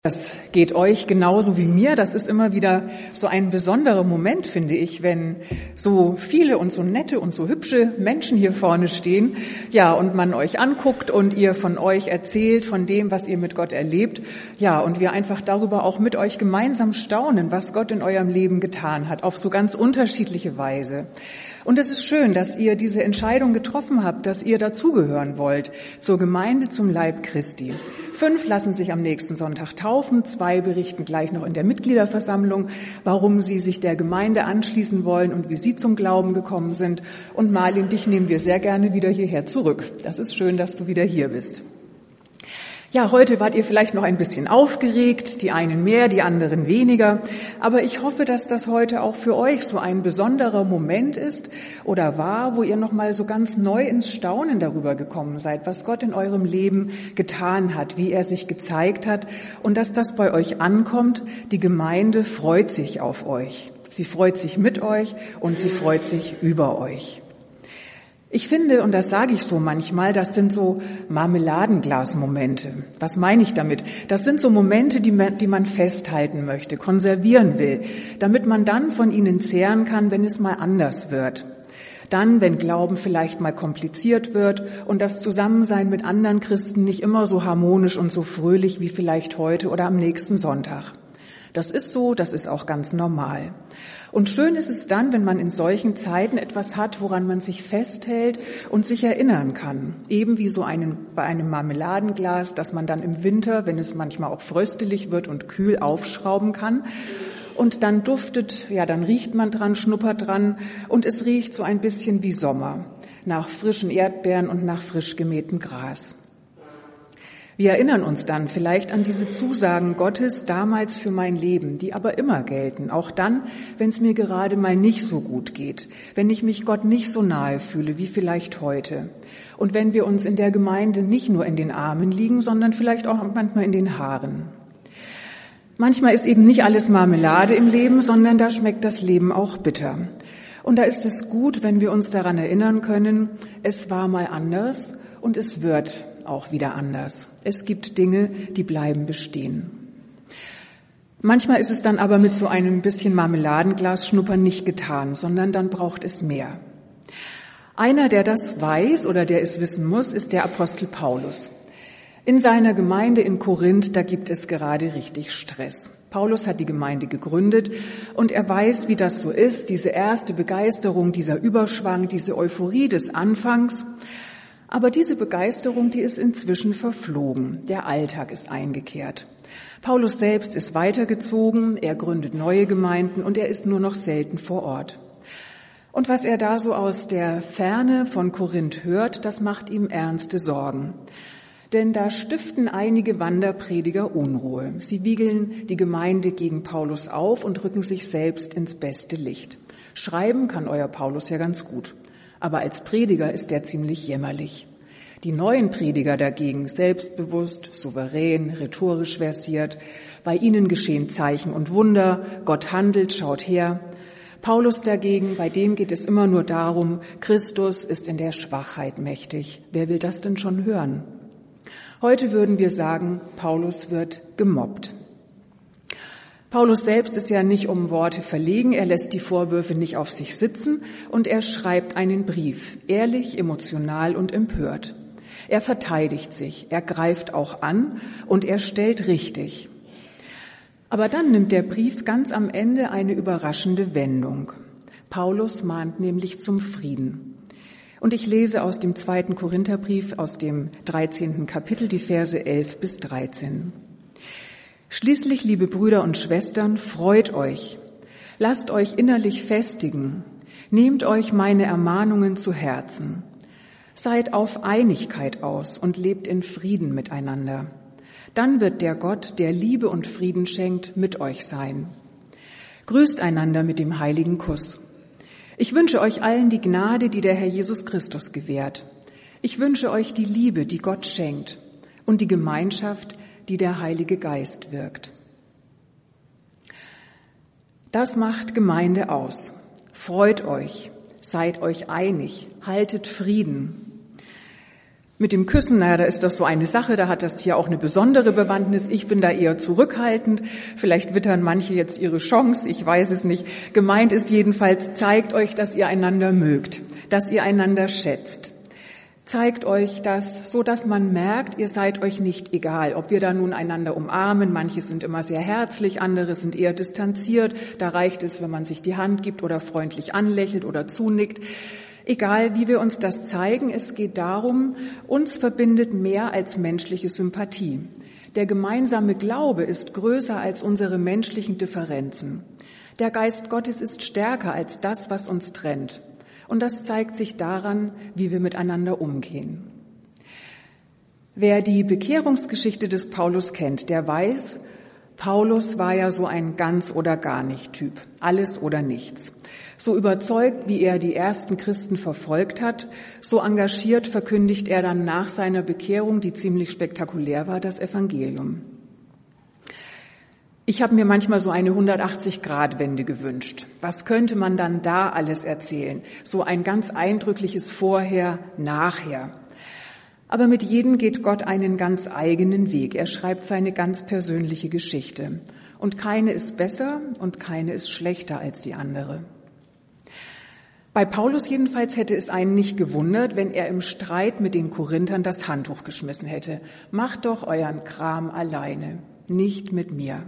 Das geht euch genauso wie mir. Das ist immer wieder so ein besonderer Moment, finde ich, wenn so viele und so nette und so hübsche Menschen hier vorne stehen, ja, und man euch anguckt und ihr von euch erzählt, von dem, was ihr mit Gott erlebt, ja, und wir einfach darüber auch mit euch gemeinsam staunen, was Gott in eurem Leben getan hat, auf so ganz unterschiedliche Weise. Und es ist schön, dass ihr diese Entscheidung getroffen habt, dass ihr dazugehören wollt zur Gemeinde, zum Leib Christi. 5 lassen sich am nächsten Sonntag taufen, 2 berichten gleich noch in der Mitgliederversammlung, warum sie sich der Gemeinde anschließen wollen und wie sie zum Glauben gekommen sind. Und Marlin, dich nehmen wir sehr gerne wieder hierher zurück. Das ist schön, dass du wieder hier bist. Ja, heute wart ihr vielleicht noch ein bisschen aufgeregt, die einen mehr, die anderen weniger. Aber ich hoffe, dass das heute auch für euch so ein besonderer Moment ist oder war, wo ihr nochmal so ganz neu ins Staunen darüber gekommen seid, was Gott in eurem Leben getan hat, wie er sich gezeigt hat und dass das bei euch ankommt. Die Gemeinde freut sich auf euch. Sie freut sich mit euch und sie freut sich über euch. Ich finde, und das sage ich so manchmal, das sind so Marmeladenglas-Momente. Was meine ich damit? Das sind so Momente, die man festhalten möchte, konservieren will, damit man dann von ihnen zehren kann, wenn es mal anders wird. Dann, wenn Glauben vielleicht mal kompliziert wird und das Zusammensein mit anderen Christen nicht immer so harmonisch und so fröhlich wie vielleicht heute oder am nächsten Sonntag. Das ist so, das ist auch ganz normal. Und schön ist es dann, wenn man in solchen Zeiten etwas hat, woran man sich festhält und sich erinnern kann. Eben wie so bei einem Marmeladenglas, das man dann im Winter, wenn es manchmal auch fröstelig wird und kühl, aufschrauben kann. Und dann duftet, ja, dann riecht man dran, schnuppert dran und es riecht so ein bisschen wie Sommer, nach frischen Erdbeeren und nach frisch gemähtem Gras. Wir erinnern uns dann vielleicht an diese Zusagen Gottes damals für mein Leben, die aber immer gelten, auch dann, wenn es mir gerade mal nicht so gut geht, wenn ich mich Gott nicht so nahe fühle wie vielleicht heute und wenn wir uns in der Gemeinde nicht nur in den Armen liegen, sondern vielleicht auch manchmal in den Haaren. Manchmal ist eben nicht alles Marmelade im Leben, sondern da schmeckt das Leben auch bitter. Und da ist es gut, wenn wir uns daran erinnern können, es war mal anders und es wird auch wieder anders. Es gibt Dinge, die bleiben bestehen. Manchmal ist es dann aber mit so einem bisschen Marmeladenglas schnuppern nicht getan, sondern dann braucht es mehr. Einer, der das weiß oder der es wissen muss, ist der Apostel Paulus. In seiner Gemeinde in Korinth, da gibt es gerade richtig Stress. Paulus hat die Gemeinde gegründet und er weiß, wie das so ist, diese erste Begeisterung, dieser Überschwang, diese Euphorie des Anfangs. Aber diese Begeisterung, die ist inzwischen verflogen. Der Alltag ist eingekehrt. Paulus selbst ist weitergezogen, er gründet neue Gemeinden und er ist nur noch selten vor Ort. Und was er da so aus der Ferne von Korinth hört, das macht ihm ernste Sorgen. Denn da stiften einige Wanderprediger Unruhe. Sie wiegeln die Gemeinde gegen Paulus auf und rücken sich selbst ins beste Licht. Schreiben kann euer Paulus ja ganz gut. Aber als Prediger ist er ziemlich jämmerlich. Die neuen Prediger dagegen, selbstbewusst, souverän, rhetorisch versiert. Bei ihnen geschehen Zeichen und Wunder, Gott handelt, schaut her. Paulus dagegen, bei dem geht es immer nur darum, Christus ist in der Schwachheit mächtig. Wer will das denn schon hören? Heute würden wir sagen, Paulus wird gemobbt. Paulus selbst ist ja nicht um Worte verlegen, er lässt die Vorwürfe nicht auf sich sitzen und er schreibt einen Brief, ehrlich, emotional und empört. Er verteidigt sich, er greift auch an und er stellt richtig. Aber dann nimmt der Brief ganz am Ende eine überraschende Wendung. Paulus mahnt nämlich zum Frieden. Und ich lese aus dem 2. Korintherbrief, aus dem 13. Kapitel, die Verse 11 bis 13. Schließlich, liebe Brüder und Schwestern, freut euch. Lasst euch innerlich festigen. Nehmt euch meine Ermahnungen zu Herzen. Seid auf Einigkeit aus und lebt in Frieden miteinander. Dann wird der Gott, der Liebe und Frieden schenkt, mit euch sein. Grüßt einander mit dem heiligen Kuss. Ich wünsche euch allen die Gnade, die der Herr Jesus Christus gewährt. Ich wünsche euch die Liebe, die Gott schenkt und die Gemeinschaft, die der Heilige Geist wirkt. Das macht Gemeinde aus. Freut euch, seid euch einig, haltet Frieden. Mit dem Küssen, da ist das so eine Sache, da hat das hier auch eine besondere Bewandtnis. Ich bin da eher zurückhaltend. Vielleicht wittern manche jetzt ihre Chance, ich weiß es nicht. Gemeint ist jedenfalls, zeigt euch, dass ihr einander mögt, dass ihr einander schätzt. Zeigt euch das, so dass man merkt, ihr seid euch nicht egal, ob wir da nun einander umarmen. Manche sind immer sehr herzlich, andere sind eher distanziert. Da reicht es, wenn man sich die Hand gibt oder freundlich anlächelt oder zunickt. Egal, wie wir uns das zeigen, es geht darum, uns verbindet mehr als menschliche Sympathie. Der gemeinsame Glaube ist größer als unsere menschlichen Differenzen. Der Geist Gottes ist stärker als das, was uns trennt. Und das zeigt sich daran, wie wir miteinander umgehen. Wer die Bekehrungsgeschichte des Paulus kennt, der weiß, Paulus war ja so ein ganz oder gar nicht Typ, alles oder nichts. So überzeugt, wie er die ersten Christen verfolgt hat, so engagiert verkündigt er dann nach seiner Bekehrung, die ziemlich spektakulär war, das Evangelium. Ich habe mir manchmal so eine 180-Grad-Wende gewünscht. Was könnte man dann da alles erzählen? So ein ganz eindrückliches Vorher, Nachher. Aber mit jedem geht Gott einen ganz eigenen Weg. Er schreibt seine ganz persönliche Geschichte. Und keine ist besser und keine ist schlechter als die andere. Bei Paulus jedenfalls hätte es einen nicht gewundert, wenn er im Streit mit den Korinthern das Handtuch geschmissen hätte. Macht doch euren Kram alleine, nicht mit mir.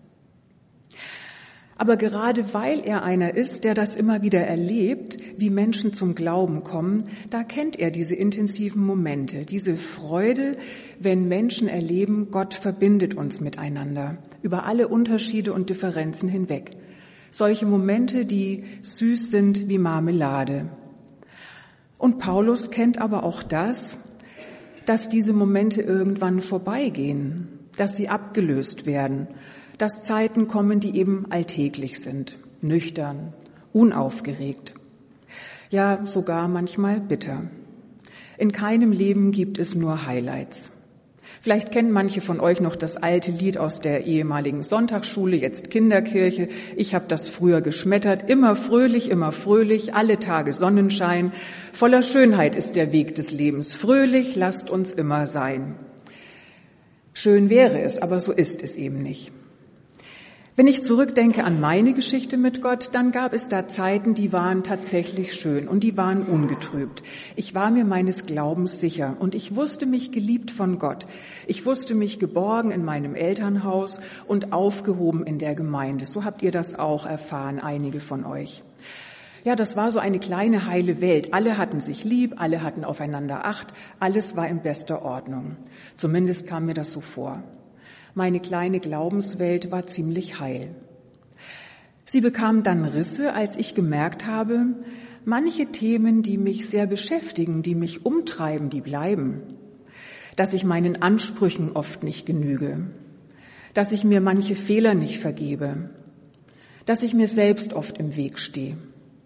Aber gerade weil er einer ist, der das immer wieder erlebt, wie Menschen zum Glauben kommen, da kennt er diese intensiven Momente, diese Freude, wenn Menschen erleben, Gott verbindet uns miteinander, über alle Unterschiede und Differenzen hinweg. Solche Momente, die süß sind wie Marmelade. Und Paulus kennt aber auch das, dass diese Momente irgendwann vorbeigehen, dass sie abgelöst werden, dass Zeiten kommen, die eben alltäglich sind, nüchtern, unaufgeregt, ja sogar manchmal bitter. In keinem Leben gibt es nur Highlights. Vielleicht kennen manche von euch noch das alte Lied aus der ehemaligen Sonntagsschule, jetzt Kinderkirche. Ich habe das früher geschmettert. Immer fröhlich, alle Tage Sonnenschein. Voller Schönheit ist der Weg des Lebens. Fröhlich, lasst uns immer sein. Schön wäre es, aber so ist es eben nicht. Wenn ich zurückdenke an meine Geschichte mit Gott, dann gab es da Zeiten, die waren tatsächlich schön und die waren ungetrübt. Ich war mir meines Glaubens sicher und ich wusste mich geliebt von Gott. Ich wusste mich geborgen in meinem Elternhaus und aufgehoben in der Gemeinde. So habt ihr das auch erfahren, einige von euch. Ja, das war so eine kleine heile Welt. Alle hatten sich lieb, alle hatten aufeinander Acht, alles war in bester Ordnung. Zumindest kam mir das so vor. Meine kleine Glaubenswelt war ziemlich heil. Sie bekam dann Risse, als ich gemerkt habe, manche Themen, die mich sehr beschäftigen, die mich umtreiben, die bleiben. Dass ich meinen Ansprüchen oft nicht genüge. Dass ich mir manche Fehler nicht vergebe. Dass ich mir selbst oft im Weg stehe.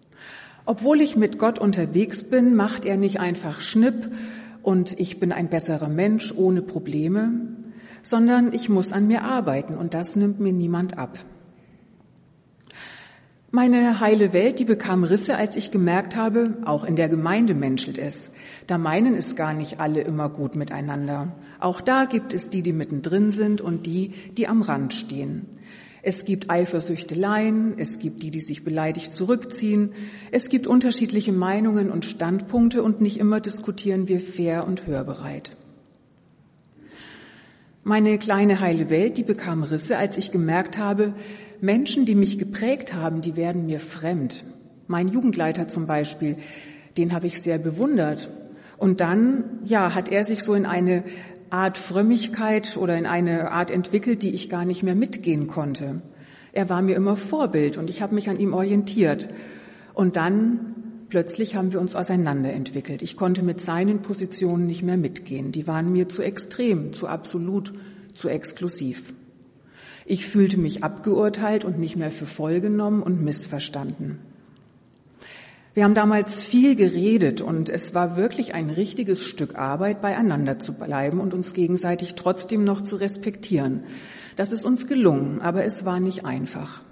Obwohl ich mit Gott unterwegs bin, macht er nicht einfach Schnipp und ich bin ein besserer Mensch ohne Probleme, sondern ich muss an mir arbeiten und das nimmt mir niemand ab. Meine heile Welt, die bekam Risse, als ich gemerkt habe, auch in der Gemeinde menschelt es. Da meinen es gar nicht alle immer gut miteinander. Auch da gibt es die, die mittendrin sind und die, die am Rand stehen. Es gibt Eifersüchteleien, es gibt die, die sich beleidigt zurückziehen. Es gibt unterschiedliche Meinungen und Standpunkte und nicht immer diskutieren wir fair und hörbereit. Meine kleine heile Welt, die bekam Risse, als ich gemerkt habe, Menschen, die mich geprägt haben, die werden mir fremd. Mein Jugendleiter zum Beispiel, den habe ich sehr bewundert. Und dann, hat er sich so in eine Art Frömmigkeit oder in eine Art entwickelt, die ich gar nicht mehr mitgehen konnte. Er war mir immer Vorbild und ich habe mich an ihm orientiert. Und dann plötzlich haben wir uns auseinanderentwickelt. Ich konnte mit seinen Positionen nicht mehr mitgehen. Die waren mir zu extrem, zu absolut, zu exklusiv. Ich fühlte mich abgeurteilt und nicht mehr für voll genommen und missverstanden. Wir haben damals viel geredet und es war wirklich ein richtiges Stück Arbeit, beieinander zu bleiben und uns gegenseitig trotzdem noch zu respektieren. Das ist uns gelungen, aber es war nicht einfach.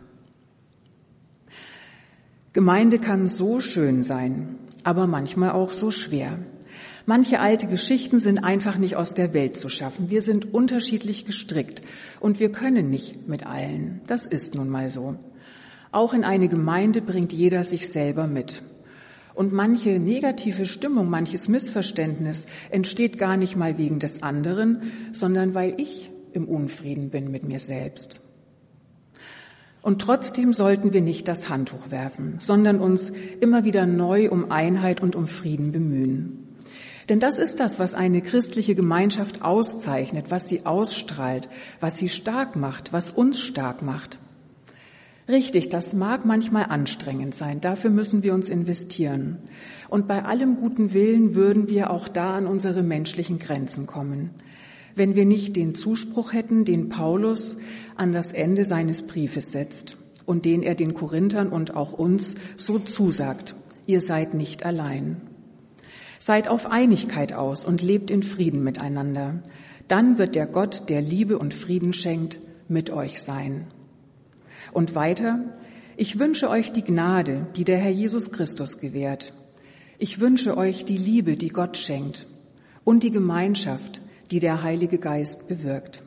Gemeinde kann so schön sein, aber manchmal auch so schwer. Manche alte Geschichten sind einfach nicht aus der Welt zu schaffen. Wir sind unterschiedlich gestrickt und wir können nicht mit allen. Das ist nun mal so. Auch in eine Gemeinde bringt jeder sich selber mit. Und manche negative Stimmung, manches Missverständnis entsteht gar nicht mal wegen des anderen, sondern weil ich im Unfrieden bin mit mir selbst. Und trotzdem sollten wir nicht das Handtuch werfen, sondern uns immer wieder neu um Einheit und um Frieden bemühen. Denn das ist das, was eine christliche Gemeinschaft auszeichnet, was sie ausstrahlt, was sie stark macht, was uns stark macht. Richtig, das mag manchmal anstrengend sein, dafür müssen wir uns investieren. Und bei allem guten Willen würden wir auch da an unsere menschlichen Grenzen kommen, wenn wir nicht den Zuspruch hätten, den Paulus an das Ende seines Briefes setzt und den er den Korinthern und auch uns so zusagt: Ihr seid nicht allein. Seid auf Einigkeit aus und lebt in Frieden miteinander. Dann wird der Gott, der Liebe und Frieden schenkt, mit euch sein. Und weiter: Ich wünsche euch die Gnade, die der Herr Jesus Christus gewährt. Ich wünsche euch die Liebe, die Gott schenkt, und die Gemeinschaft, die der Heilige Geist bewirkt.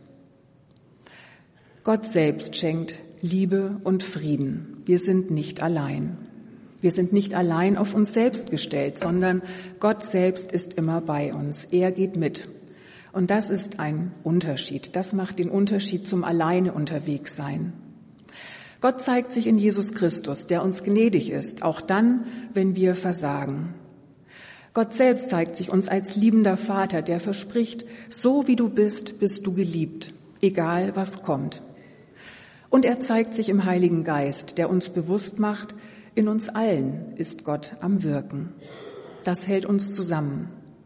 Gott selbst schenkt Liebe und Frieden. Wir sind nicht allein. Wir sind nicht allein auf uns selbst gestellt, sondern Gott selbst ist immer bei uns. Er geht mit. Und das ist ein Unterschied. Das macht den Unterschied zum alleine unterwegs sein. Gott zeigt sich in Jesus Christus, der uns gnädig ist, auch dann, wenn wir versagen. Gott selbst zeigt sich uns als liebender Vater, der verspricht: So wie du bist, bist du geliebt, egal was kommt. Und er zeigt sich im Heiligen Geist, der uns bewusst macht: In uns allen ist Gott am Wirken. Das hält uns zusammen.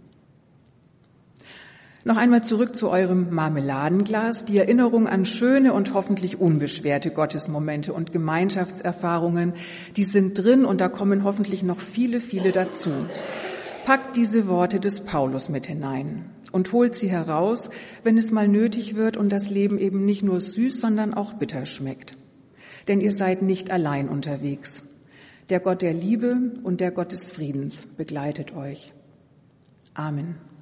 Noch einmal zurück zu eurem Marmeladenglas. Die Erinnerung an schöne und hoffentlich unbeschwerte Gottesmomente und Gemeinschaftserfahrungen, die sind drin und da kommen hoffentlich noch viele, viele dazu. Packt diese Worte des Paulus mit hinein und holt sie heraus, wenn es mal nötig wird und das Leben eben nicht nur süß, sondern auch bitter schmeckt. Denn ihr seid nicht allein unterwegs. Der Gott der Liebe und der Gott des Friedens begleitet euch. Amen.